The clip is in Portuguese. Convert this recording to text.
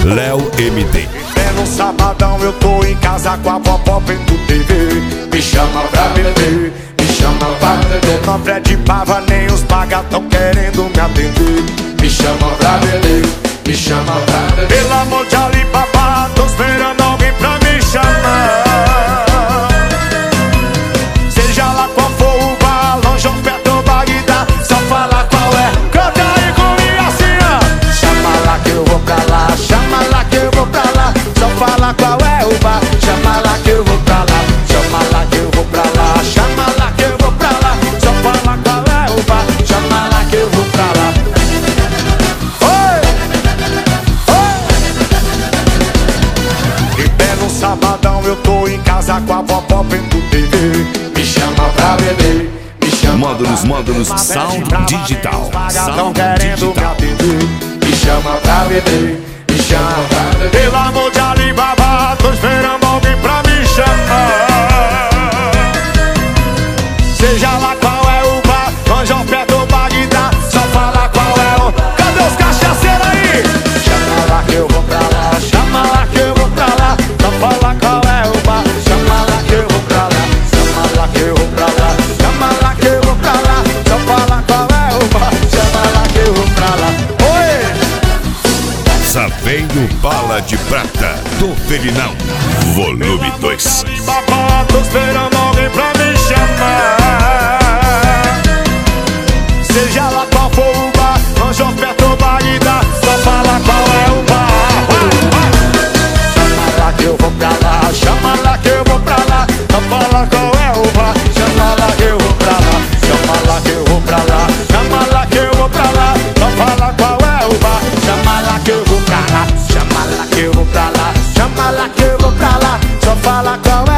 Léo MD. É no sabadão, eu tô em casa com a vovó vendo TV. Me chama pra beber, me chama pra beber. Não prende pava, nem os paga tão querendo me atender. Me chama pra beber, me chama pra beber. Pelo amor de Alibaba, tô esperando alguém pra me chamar. Seja lá qual for o bar, longe ou perto ou Bagdá, só fala qual é. Canta aí comigo assim, ó. Chama lá que eu vou pra lá, chama lá que eu vou pra lá, só fala qual é o bar. Chama lá que eu vou pra lá, chama lá que eu vou pra lá, chama lá que eu vou pra lá, só fala qual é o bar. Chama lá que eu vou pra lá. Oi! Oi! E belo sabadão, eu tô em casa com a vovó vendo TV. Me chama pra beber, me chama. Módulos Sound Digital. Tão querendo me atender. Me chama pra beber, me chama pra beber. Pelo amor de Alibaba, tô esperando alguém pra me chamar. Seja lá qual é o bar, longe ou perto ou Bagdá, só fala qual é o. Cadê os cachaceiros aí? Chama lá que eu vou pra lá, chama lá que eu vou pra lá, só fala qual é o bar. Chama lá que eu vou pra lá, chama lá que eu vou pra lá, chama lá que eu vou pra lá, só fala qual é o bar. Chama lá que eu vou pra lá. Oi! Saveiro Bala de Prata do Felinão, volume 2. Babá, tô esperando alguém pra me chamar. Seja lá qual for o bar, longe ou perto ou Bagdá, só fala qual é o bar. Chama lá que eu vou pra lá, chama lá que eu vou pra lá, só fala qual é o bar. Chama lá que eu vou pra lá, chama lá que eu vou pra lá, chama lá que eu vou pra lá, só fala qual é o bar. Chama lá que eu vou pra lá, chama lá que eu vou pra lá, chama lá que eu vou pra lá, só fala qual é